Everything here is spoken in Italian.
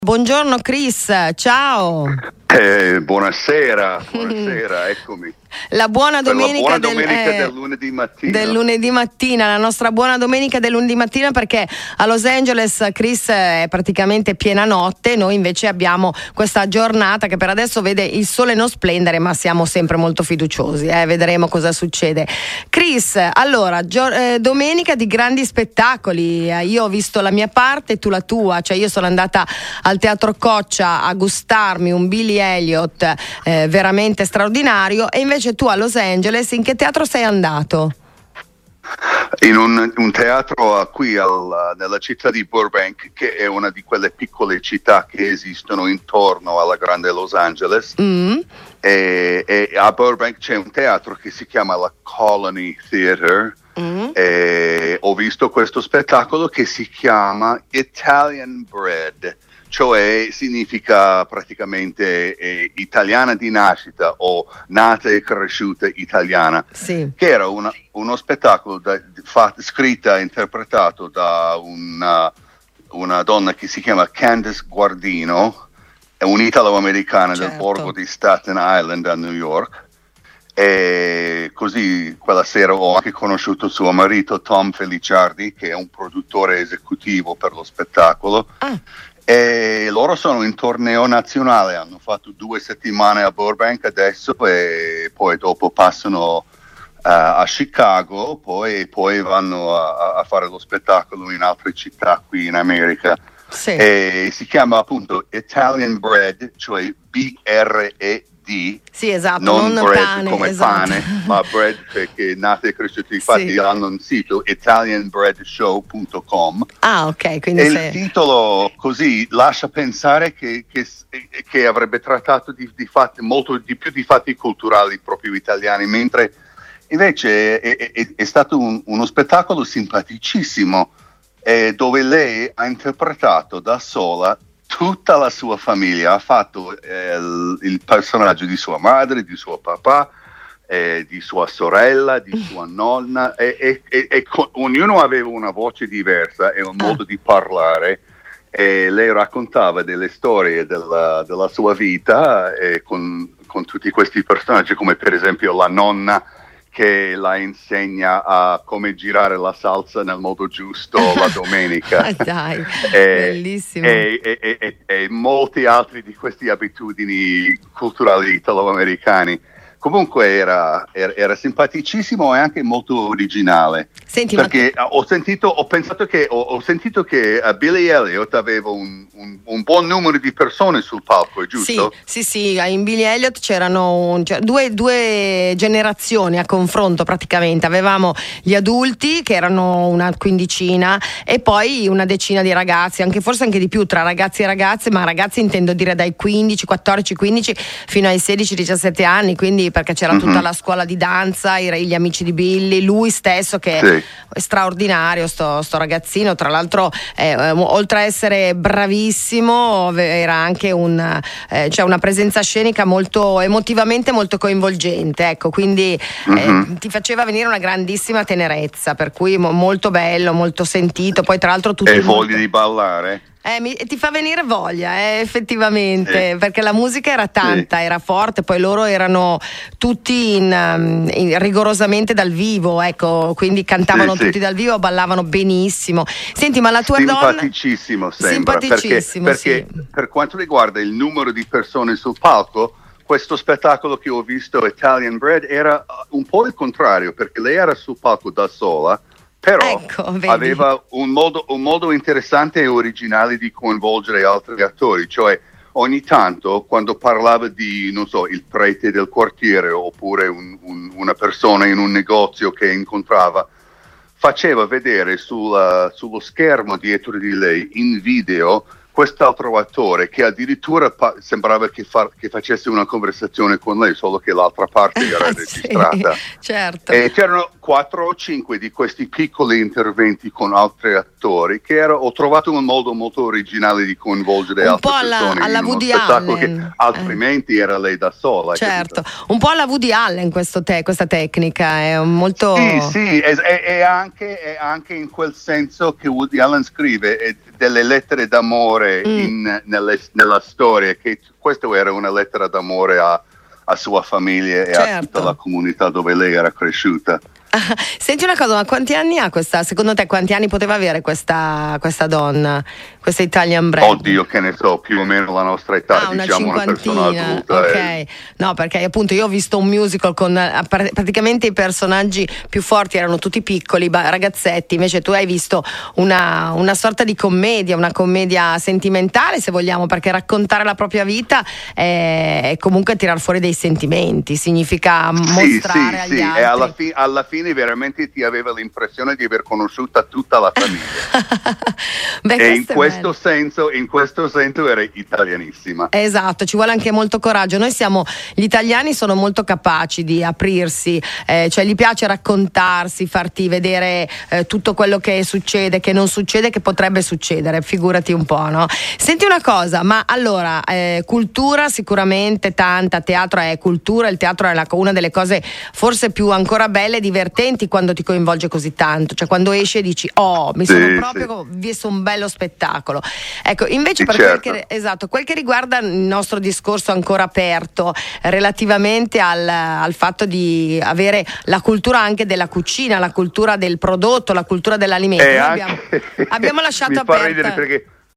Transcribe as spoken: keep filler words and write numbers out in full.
Buongiorno Chris, ciao. Eh, buonasera, buonasera, eccomi. La buona domenica, la buona del, domenica eh, del lunedì mattina. Del lunedì mattina, la nostra buona domenica del lunedì mattina, perché a Los Angeles, Chris, è praticamente piena notte. Noi invece abbiamo questa giornata che per adesso vede il sole non splendere, ma siamo sempre molto fiduciosi, eh? Vedremo cosa succede. Chris, allora, gio- eh, domenica di grandi spettacoli. Eh, io ho visto la mia parte, tu la tua. Cioè io sono andata al Teatro Coccia a gustarmi un Billy Elliot eh, veramente straordinario, e invece tu a Los Angeles in che teatro sei andato? In un, un teatro qui al, nella città di Burbank, che è una di quelle piccole città che esistono intorno alla grande Los Angeles. Mm. E, e a Burbank c'è un teatro che si chiama la Colony Theater. Mm. E ho visto questo spettacolo che si chiama Italian Bread, cioè significa praticamente eh, italiana di nascita o nata e cresciuta italiana, sì. Che era una, uno spettacolo da, fatto, scritto e interpretato da una, una donna che si chiama Candice Guardino, è un'italo-americana, certo, del borgo di Staten Island a New York. E così quella sera ho anche conosciuto suo marito Tom Feliciardi, che è un produttore esecutivo per lo spettacolo. Ah. E loro sono in torneo nazionale, hanno fatto due settimane a Burbank adesso e poi dopo passano uh, a Chicago, poi, poi vanno a, a fare lo spettacolo in altre città qui in America. Sì. E si chiama appunto Italian Bread, cioè B R E D. Sì, esatto, non, non bread pane, come esatto. pane, ma bread perché è nata e cresciuta. Infatti sì, hanno un sito italian bread show punto com. Ah, ok, quindi e sei... il titolo così lascia pensare che, che, che avrebbe trattato di, di fatti, molto di più di fatti culturali proprio italiani, mentre invece è, è, è stato un, uno spettacolo simpaticissimo, eh, dove lei ha interpretato da sola tutta la sua famiglia, ha fatto eh, il, il personaggio di sua madre, di suo papà, eh, di sua sorella, di sua nonna, e, e, e, e con, ognuno aveva una voce diversa e un modo ah. di parlare, e lei raccontava delle storie della, della sua vita eh, con, con tutti questi personaggi, come per esempio la nonna che la insegna a come girare la salsa nel modo giusto la domenica. Dai, e, bellissimo. E, e, e, e molti altri di queste abitudini culturali italo-americani. Comunque era, era, era simpaticissimo e anche molto originale. Senti, perché ma... ho sentito, ho pensato che ho, ho sentito che uh, Billy Elliot aveva un, un, un buon numero di persone sul palco, è giusto? Sì, sì, sì, in Billy Elliot c'erano un, cioè, due, due generazioni a confronto praticamente. Avevamo gli adulti che erano una quindicina e poi una decina di ragazzi, anche forse anche di più tra ragazzi e ragazze, ma ragazzi intendo dire dai quindici, quattordici, quindici fino ai sedici, diciassette anni, quindi perché c'era mm-hmm. tutta la scuola di danza, gli amici di Billy, lui stesso che sì. è straordinario sto, sto ragazzino, tra l'altro eh, oltre a essere bravissimo era anche un, eh, cioè una presenza scenica molto emotivamente molto coinvolgente, ecco, quindi mm-hmm. eh, ti faceva venire una grandissima tenerezza, per cui mo- molto bello, molto sentito, poi tra l'altro tutti e voglia molto... di ballare? Eh, mi, ti fa venire voglia, eh, effettivamente, sì. Perché la musica era tanta, sì. era forte, poi loro erano tutti in, in, rigorosamente dal vivo, ecco, quindi cantavano sì, tutti sì. dal vivo, ballavano benissimo. Senti, ma la tua simpaticissimo donna... sembra, simpaticissimo, perché, perché sì. per quanto riguarda il numero di persone sul palco, questo spettacolo che ho visto, Italian Bread, era un po' il contrario, perché lei era sul palco da sola, però ecco, aveva un modo, un modo interessante e originale di coinvolgere altri attori, cioè ogni tanto quando parlava di, non so, il prete del quartiere oppure un, un, una persona in un negozio che incontrava, faceva vedere sulla, sullo schermo dietro di lei in video quest'altro attore che addirittura pa- sembrava che, fa- che facesse una conversazione con lei, solo che l'altra parte era registrata. Sì, certo. E c'erano quattro o cinque di questi piccoli interventi con altri attori che era, ho trovato un modo molto originale di coinvolgere un altre po' alla, persone alla in uno Woody spettacolo Allen. Che altrimenti eh. era lei da sola. Certo, capito? Un po' alla Woody Allen questo te- questa tecnica è molto... Sì, sì, è, è, è, anche, è anche in quel senso che Woody Allen scrive è delle lettere d'amore d'amore mm. in, nelle, nella storia, che questa era una lettera d'amore a, a sua famiglia e certo. a tutta la comunità dove lei era cresciuta. Ah, senti una cosa, ma quanti anni ha questa, secondo te quanti anni poteva avere questa, questa donna, questa Italian Brand? Oddio, che ne so, più o meno la nostra età, ah, una diciamo una persona adulta. Ok, eh. no, perché appunto io ho visto un musical con praticamente i personaggi più forti erano tutti piccoli, ragazzetti, invece tu hai visto una, una sorta di commedia, una commedia sentimentale se vogliamo, perché raccontare la propria vita è, è comunque tirar fuori dei sentimenti, significa sì, mostrare sì, agli sì. altri. E alla, fi- alla fine veramente ti aveva l'impressione di aver conosciuto tutta la famiglia. Beh, e in questo, bello. senso, in questo senso era italianissima. Esatto, ci vuole anche molto coraggio. Noi siamo, gli italiani sono molto capaci di aprirsi, eh, cioè gli piace raccontarsi, farti vedere eh, tutto quello che succede, che non succede, che potrebbe succedere, figurati un po', no? Senti una cosa, ma allora, eh, cultura sicuramente tanta, teatro è cultura, il teatro è la, una delle cose forse più ancora belle e divertenti quando ti coinvolge così tanto, cioè quando esci e dici oh mi sono sì, proprio sì. visto un bello spettacolo. Ecco, invece sì, per certo. quel che, esatto, quel che riguarda il nostro discorso ancora aperto relativamente al, al fatto di avere la cultura anche della cucina, la cultura del prodotto, la cultura dell'alimento, eh, abbiamo, abbiamo lasciato mi aperta fa ridere perché